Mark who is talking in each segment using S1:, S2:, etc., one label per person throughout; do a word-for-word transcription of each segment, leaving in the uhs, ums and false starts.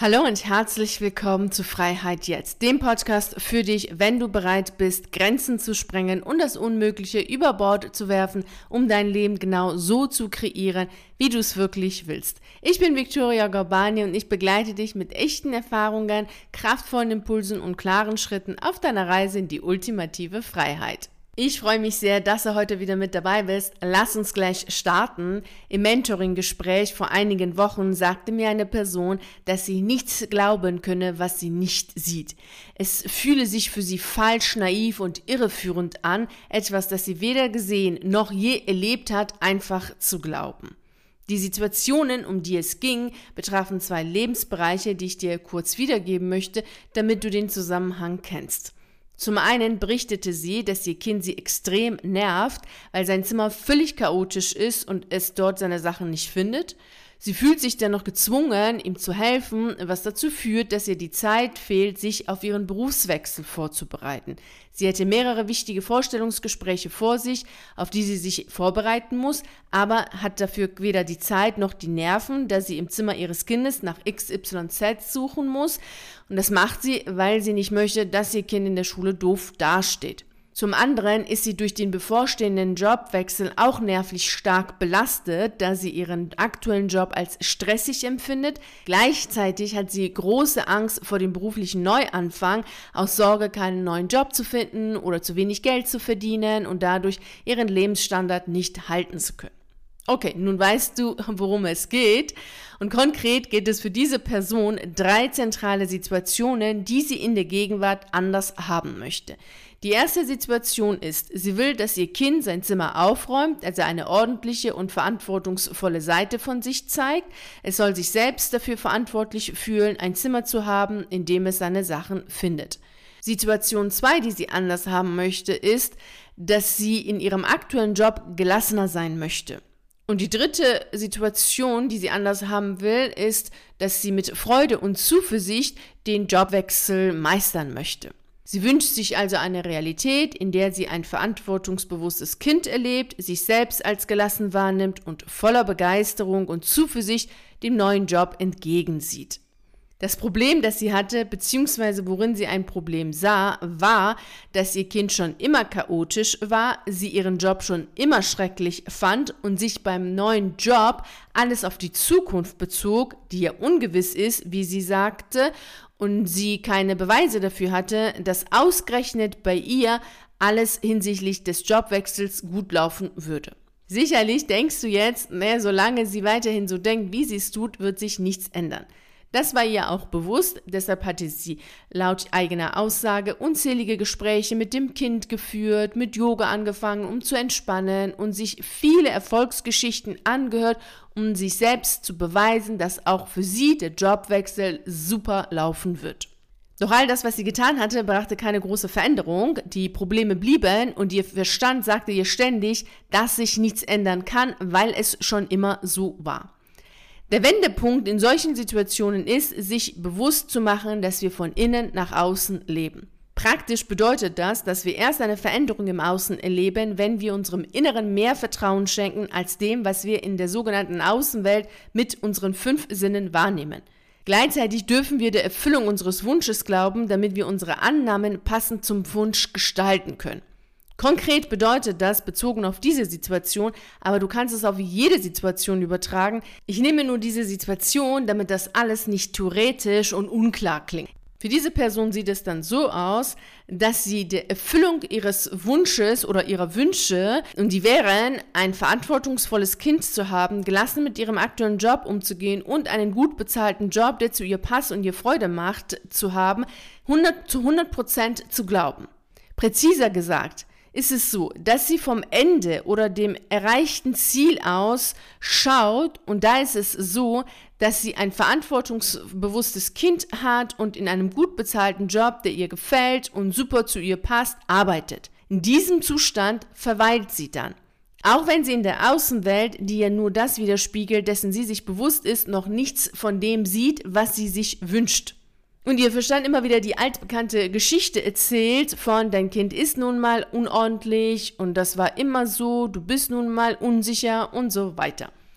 S1: Hallo und herzlich willkommen zu Freiheit jetzt, dem Podcast für dich, wenn du bereit bist, Grenzen zu sprengen und das Unmögliche über Bord zu werfen, um dein Leben genau so zu kreieren, wie du es wirklich willst. Ich bin Victoria Gorbani und ich begleite dich mit echten Erfahrungen, kraftvollen Impulsen und klaren Schritten auf deiner Reise in die ultimative Freiheit. Ich freue mich sehr, dass du heute wieder mit dabei bist. Lass uns gleich starten. Im Mentoring-Gespräch vor einigen Wochen sagte mir eine Person, dass sie nichts glauben könne, was sie nicht sieht. Es fühle sich für sie falsch, naiv und irreführend an, etwas, das sie weder gesehen noch je erlebt hat, einfach zu glauben. Die Situationen, um die es ging, betrafen zwei Lebensbereiche, die ich dir kurz wiedergeben möchte, damit du den Zusammenhang kennst. Zum einen berichtete sie, dass ihr Kind sie extrem nervt, weil sein Zimmer völlig chaotisch ist und es dort seine Sachen nicht findet. Sie fühlt sich dennoch gezwungen, ihm zu helfen, was dazu führt, dass ihr die Zeit fehlt, sich auf ihren Berufswechsel vorzubereiten. Sie hätte mehrere wichtige Vorstellungsgespräche vor sich, auf die sie sich vorbereiten muss, aber hat dafür weder die Zeit noch die Nerven, da sie im Zimmer ihres Kindes nach X Y Z suchen muss. Und das macht sie, weil sie nicht möchte, dass ihr Kind in der Schule doof dasteht. Zum anderen ist sie durch den bevorstehenden Jobwechsel auch nervlich stark belastet, da sie ihren aktuellen Job als stressig empfindet. Gleichzeitig hat sie große Angst vor dem beruflichen Neuanfang, aus Sorge, keinen neuen Job zu finden oder zu wenig Geld zu verdienen und dadurch ihren Lebensstandard nicht halten zu können. Okay, nun weißt du, worum es geht. Und konkret geht es für diese Person drei zentrale Situationen, die sie in der Gegenwart anders haben möchte. Die erste Situation ist, sie will, dass ihr Kind sein Zimmer aufräumt, also eine ordentliche und verantwortungsvolle Seite von sich zeigt. Es soll sich selbst dafür verantwortlich fühlen, ein Zimmer zu haben, in dem es seine Sachen findet. Situation zwei, die sie anders haben möchte, ist, dass sie in ihrem aktuellen Job gelassener sein möchte. Und die dritte Situation, die sie anders haben will, ist, dass sie mit Freude und Zuversicht den Jobwechsel meistern möchte. Sie wünscht sich also eine Realität, in der sie ein verantwortungsbewusstes Kind erlebt, sich selbst als gelassen wahrnimmt und voller Begeisterung und Zuversicht dem neuen Job entgegensieht. Das Problem, das sie hatte, beziehungsweise worin sie ein Problem sah, war, dass ihr Kind schon immer chaotisch war, sie ihren Job schon immer schrecklich fand und sich beim neuen Job alles auf die Zukunft bezog, die ja ungewiss ist, wie sie sagte, und sie keine Beweise dafür hatte, dass ausgerechnet bei ihr alles hinsichtlich des Jobwechsels gut laufen würde. Sicherlich denkst du jetzt, naja, solange sie weiterhin so denkt, wie sie es tut, wird sich nichts ändern. Das war ihr auch bewusst, deshalb hatte sie laut eigener Aussage unzählige Gespräche mit dem Kind geführt, mit Yoga angefangen, um zu entspannen und sich viele Erfolgsgeschichten angehört, um sich selbst zu beweisen, dass auch für sie der Jobwechsel super laufen wird. Doch all das, was sie getan hatte, brachte keine große Veränderung. Die Probleme blieben und ihr Verstand sagte ihr ständig, dass sich nichts ändern kann, weil es schon immer so war. Der Wendepunkt in solchen Situationen ist, sich bewusst zu machen, dass wir von innen nach außen leben. Praktisch bedeutet das, dass wir erst eine Veränderung im Außen erleben, wenn wir unserem Inneren mehr Vertrauen schenken als dem, was wir in der sogenannten Außenwelt mit unseren fünf Sinnen wahrnehmen. Gleichzeitig dürfen wir der Erfüllung unseres Wunsches glauben, damit wir unsere Annahmen passend zum Wunsch gestalten können. Konkret bedeutet das, bezogen auf diese Situation, aber du kannst es auf jede Situation übertragen. Ich nehme nur diese Situation, damit das alles nicht theoretisch und unklar klingt. Für diese Person sieht es dann so aus, dass sie der Erfüllung ihres Wunsches oder ihrer Wünsche, und die wären, ein verantwortungsvolles Kind zu haben, gelassen mit ihrem aktuellen Job umzugehen und einen gut bezahlten Job, der zu ihr passt und ihr Freude macht, zu haben, hundert zu hundert Prozent zu glauben. Präziser gesagt, ist es so, dass sie vom Ende oder dem erreichten Ziel aus schaut, und da ist es so, dass sie ein verantwortungsbewusstes Kind hat und in einem gut bezahlten Job, der ihr gefällt und super zu ihr passt, arbeitet. In diesem Zustand verweilt sie dann. Auch wenn sie in der Außenwelt, die ja nur das widerspiegelt, dessen sie sich bewusst ist, noch nichts von dem sieht, was sie sich wünscht. Und ihr Verstand immer wieder die altbekannte Geschichte erzählt von, dein Kind ist nun mal unordentlich und das war immer so, du bist nun mal unsicher und so weiter.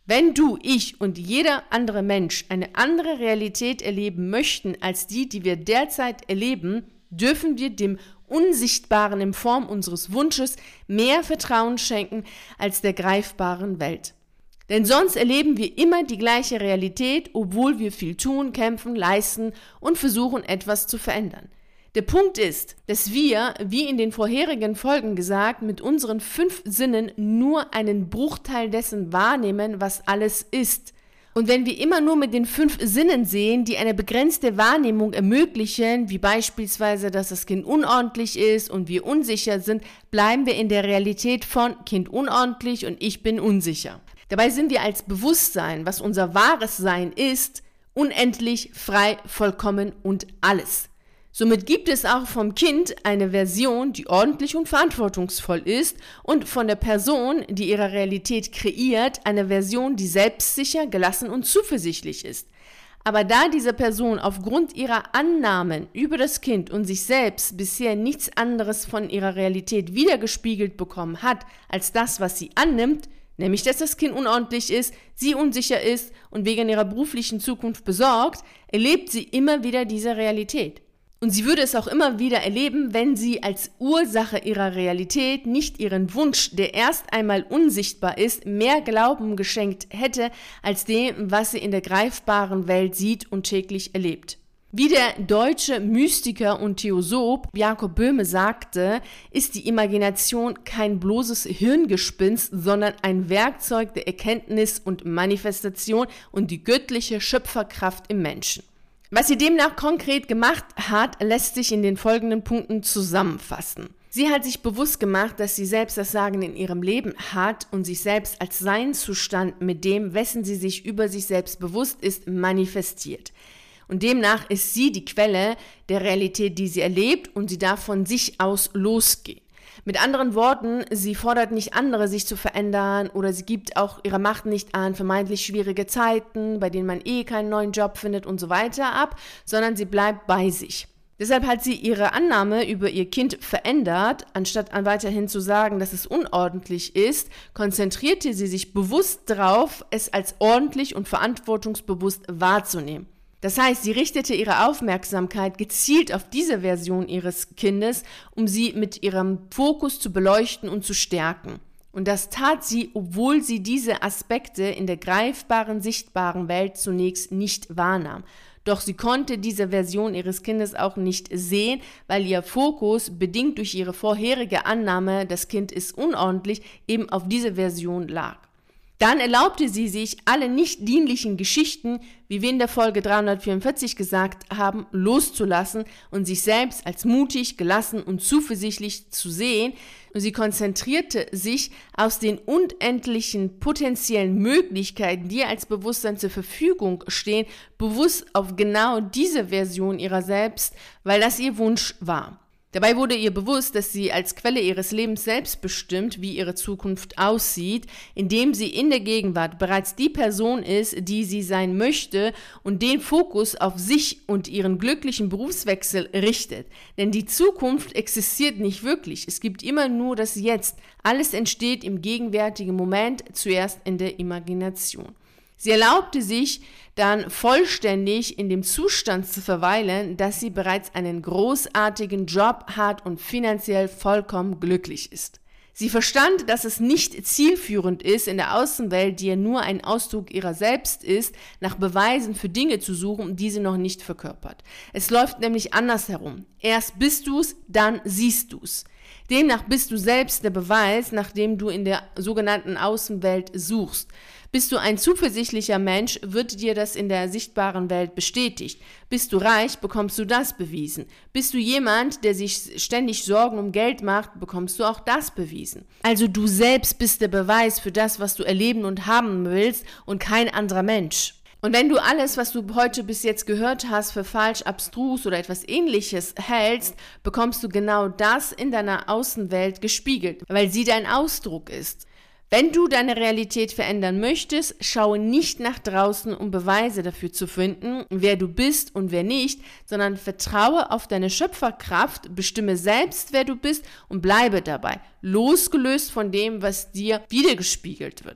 S1: Wenn du, ich und jeder andere Mensch eine andere Realität erleben möchten als die, die wir derzeit erleben, dürfen wir dem Unsichtbaren in Form unseres Wunsches mehr Vertrauen schenken als der greifbaren Welt. Denn sonst erleben wir immer die gleiche Realität, obwohl wir viel tun, kämpfen, leisten und versuchen, etwas zu verändern. Der Punkt ist, dass wir, wie in den vorherigen Folgen gesagt, mit unseren fünf Sinnen nur einen Bruchteil dessen wahrnehmen, was alles ist. Und wenn wir immer nur mit den fünf Sinnen sehen, die eine begrenzte Wahrnehmung ermöglichen, wie beispielsweise, dass das Kind unordentlich ist und wir unsicher sind, bleiben wir in der Realität von Kind unordentlich und ich bin unsicher. Dabei sind wir als Bewusstsein, was unser wahres Sein ist, unendlich, frei, vollkommen und alles. Somit gibt es auch vom Kind eine Version, die ordentlich und verantwortungsvoll ist und von der Person, die ihre Realität kreiert, eine Version, die selbstsicher, gelassen und zuversichtlich ist. Aber da diese Person aufgrund ihrer Annahmen über das Kind und sich selbst bisher nichts anderes von ihrer Realität wiedergespiegelt bekommen hat, als das, was sie annimmt, nämlich dass das Kind unordentlich ist, sie unsicher ist und wegen ihrer beruflichen Zukunft besorgt, erlebt sie immer wieder diese Realität. Und sie würde es auch immer wieder erleben, wenn sie als Ursache ihrer Realität nicht ihren Wunsch, der erst einmal unsichtbar ist, mehr Glauben geschenkt hätte, als dem, was sie in der greifbaren Welt sieht und täglich erlebt. Wie der deutsche Mystiker und Theosoph Jakob Böhme sagte, ist die Imagination kein bloßes Hirngespinst, sondern ein Werkzeug der Erkenntnis und Manifestation und die göttliche Schöpferkraft im Menschen. Was sie demnach konkret gemacht hat, lässt sich in den folgenden Punkten zusammenfassen. Sie hat sich bewusst gemacht, dass sie selbst das Sagen in ihrem Leben hat und sich selbst als Seinzustand mit dem, wessen sie sich über sich selbst bewusst ist, manifestiert. Und demnach ist sie die Quelle der Realität, die sie erlebt und sie darf von sich aus losgehen. Mit anderen Worten, sie fordert nicht andere, sich zu verändern oder sie gibt auch ihre Macht nicht an vermeintlich schwierige Zeiten, bei denen man eh keinen neuen Job findet und so weiter ab, sondern sie bleibt bei sich. Deshalb hat sie ihre Annahme über ihr Kind verändert. Anstatt weiterhin zu sagen, dass es unordentlich ist, konzentrierte sie sich bewusst darauf, es als ordentlich und verantwortungsbewusst wahrzunehmen. Das heißt, sie richtete ihre Aufmerksamkeit gezielt auf diese Version ihres Kindes, um sie mit ihrem Fokus zu beleuchten und zu stärken. Und das tat sie, obwohl sie diese Aspekte in der greifbaren, sichtbaren Welt zunächst nicht wahrnahm. Doch sie konnte diese Version ihres Kindes auch nicht sehen, weil ihr Fokus, bedingt durch ihre vorherige Annahme, das Kind ist unordentlich, eben auf diese Version lag. Dann erlaubte sie sich, alle nicht dienlichen Geschichten, wie wir in der Folge dreihundertvierundvierzig gesagt haben, loszulassen und sich selbst als mutig, gelassen und zuversichtlich zu sehen. Und sie konzentrierte sich aus den unendlichen potenziellen Möglichkeiten, die als Bewusstsein zur Verfügung stehen, bewusst auf genau diese Version ihrer selbst, weil das ihr Wunsch war. Dabei wurde ihr bewusst, dass sie als Quelle ihres Lebens selbst bestimmt, wie ihre Zukunft aussieht, indem sie in der Gegenwart bereits die Person ist, die sie sein möchte und den Fokus auf sich und ihren glücklichen Berufswechsel richtet. Denn die Zukunft existiert nicht wirklich. Es gibt immer nur das Jetzt. Alles entsteht im gegenwärtigen Moment, zuerst in der Imagination. Sie erlaubte sich dann vollständig in dem Zustand zu verweilen, dass sie bereits einen großartigen Job hat und finanziell vollkommen glücklich ist. Sie verstand, dass es nicht zielführend ist, in der Außenwelt, die ja nur ein Ausdruck ihrer selbst ist, nach Beweisen für Dinge zu suchen, die sie noch nicht verkörpert. Es läuft nämlich andersherum. Erst bist du's, dann siehst du's. Demnach bist du selbst der Beweis, nach dem du in der sogenannten Außenwelt suchst. Bist du ein zuversichtlicher Mensch, wird dir das in der sichtbaren Welt bestätigt. Bist du reich, bekommst du das bewiesen. Bist du jemand, der sich ständig Sorgen um Geld macht, bekommst du auch das bewiesen. Also du selbst bist der Beweis für das, was du erleben und haben willst und kein anderer Mensch. Und wenn du alles, was du heute bis jetzt gehört hast, für falsch, abstrus oder etwas Ähnliches hältst, bekommst du genau das in deiner Außenwelt gespiegelt, weil sie dein Ausdruck ist. Wenn du deine Realität verändern möchtest, schaue nicht nach draußen, um Beweise dafür zu finden, wer du bist und wer nicht, sondern vertraue auf deine Schöpferkraft, bestimme selbst, wer du bist und bleibe dabei, losgelöst von dem, was dir wiedergespiegelt wird.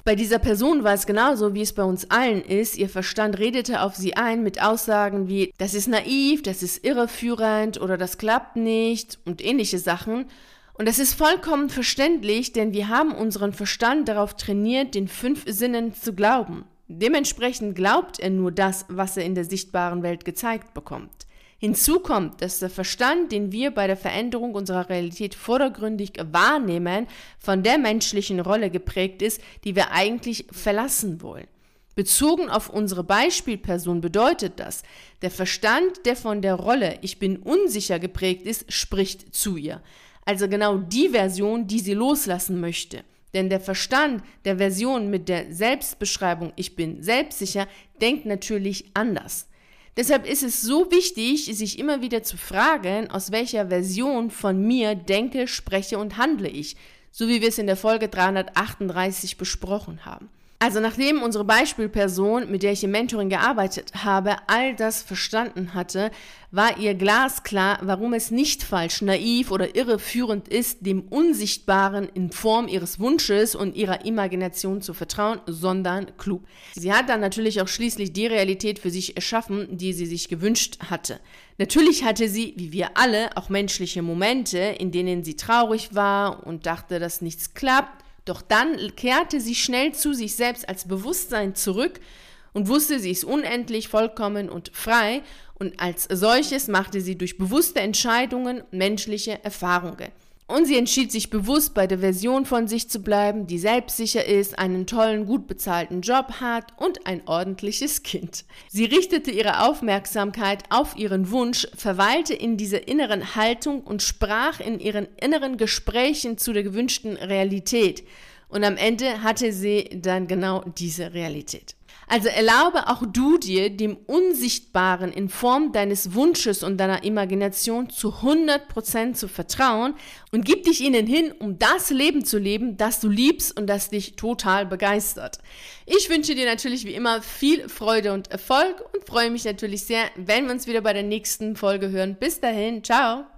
S1: Bei dieser Person war es genauso, wie es bei uns allen ist. Ihr Verstand redete auf sie ein mit Aussagen wie, das ist naiv, das ist irreführend oder das klappt nicht und ähnliche Sachen. Und das ist vollkommen verständlich, denn wir haben unseren Verstand darauf trainiert, den fünf Sinnen zu glauben. Dementsprechend glaubt er nur das, was er in der sichtbaren Welt gezeigt bekommt. Hinzu kommt, dass der Verstand, den wir bei der Veränderung unserer Realität vordergründig wahrnehmen, von der menschlichen Rolle geprägt ist, die wir eigentlich verlassen wollen. Bezogen auf unsere Beispielperson bedeutet das, der Verstand, der von der Rolle "Ich bin unsicher" geprägt ist, spricht zu ihr. Also genau die Version, die sie loslassen möchte. Denn der Verstand der Version mit der Selbstbeschreibung "Ich bin selbstsicher" denkt natürlich anders. Deshalb ist es so wichtig, sich immer wieder zu fragen, aus welcher Version von mir denke, spreche und handle ich, so wie wir es in der Folge dreihundertachtunddreißig besprochen haben. Also nachdem unsere Beispielperson, mit der ich im Mentoring gearbeitet habe, all das verstanden hatte, war ihr glasklar, warum es nicht falsch, naiv oder irreführend ist, dem Unsichtbaren in Form ihres Wunsches und ihrer Imagination zu vertrauen, sondern klug. Sie hat dann natürlich auch schließlich die Realität für sich erschaffen, die sie sich gewünscht hatte. Natürlich hatte sie, wie wir alle, auch menschliche Momente, in denen sie traurig war und dachte, dass nichts klappt. Doch dann kehrte sie schnell zu sich selbst als Bewusstsein zurück und wusste, sie ist unendlich, vollkommen und frei, und als solches machte sie durch bewusste Entscheidungen menschliche Erfahrungen. Und sie entschied sich bewusst, bei der Version von sich zu bleiben, die selbstsicher ist, einen tollen, gut bezahlten Job hat und ein ordentliches Kind. Sie richtete ihre Aufmerksamkeit auf ihren Wunsch, verweilte in dieser inneren Haltung und sprach in ihren inneren Gesprächen zu der gewünschten Realität. Und am Ende hatte sie dann genau diese Realität. Also erlaube auch du dir, dem Unsichtbaren in Form deines Wunsches und deiner Imagination zu hundert Prozent zu vertrauen und gib dich ihnen hin, um das Leben zu leben, das du liebst und das dich total begeistert. Ich wünsche dir natürlich wie immer viel Freude und Erfolg und freue mich natürlich sehr, wenn wir uns wieder bei der nächsten Folge hören. Bis dahin, ciao!